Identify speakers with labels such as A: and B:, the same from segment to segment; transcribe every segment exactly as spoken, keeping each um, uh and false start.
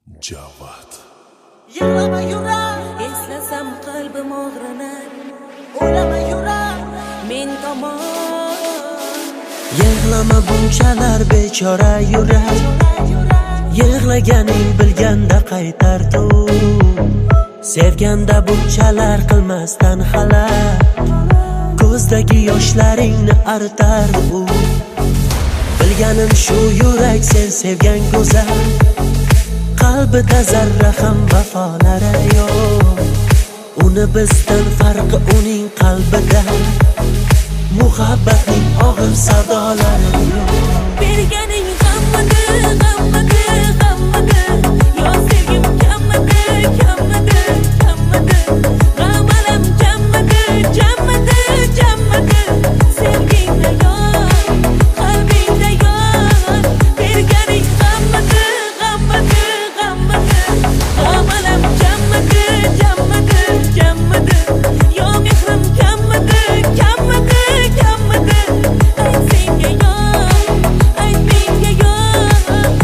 A: Javad.
B: Yig'lama yurar, eslasam qalbim og'rinar. O'lama yurar, men tomon.
C: Yig'lama bunchalar bechora yurar. Yig'laganing bilganda qaytar tu. Sevganda bunchalar qilmasdan xalaq. Ko'zdagi yoshlaringni aritar u. Bilganim shu yurak sen sevgan go'zal. Qalbida zarra ham vafolari yo'q. Uni bizdan farqi uning qalbida. Muhabbatning og'ir savdolari yo'q.
B: Berganing g'ammidi, g'ammidi, g'ammidi. Yo sevgim kammidi, kammidi, kammidi. G'amalam jammidi, jammidi, jammidi. Sevgingda yo'q, qalbingda yo'q. Berganing g'ammidi, g'ammidi, g'ammidi. G'amalam jammidi, jammidi, jammidi. Yo mehrim kammidi, kammidi, kammidi. Ay senga yo'q, ay menga yo'q.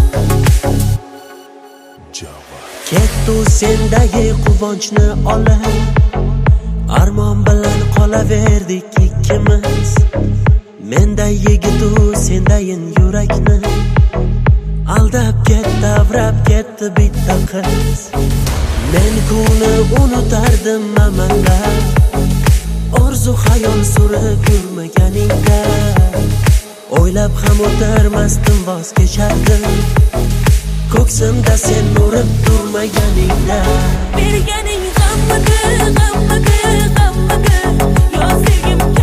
A: Javad.
C: Kettu sendagi quvonchni olib, armon bilan qolaverdik ikkimiz. Menda yigitu sendayin yurakni aldab ketdi, avrab ketdi bitta qiz. Men kuni unutardim amallab, orzu xayol surib yurmaganingda. O'ylab ham o'tirmasdim, voz kechardim. Ko'ksimda sen nurib turmaganingda.
B: Berganing g'ammidi, g'ammidi, g'ammidi. Yo sevgim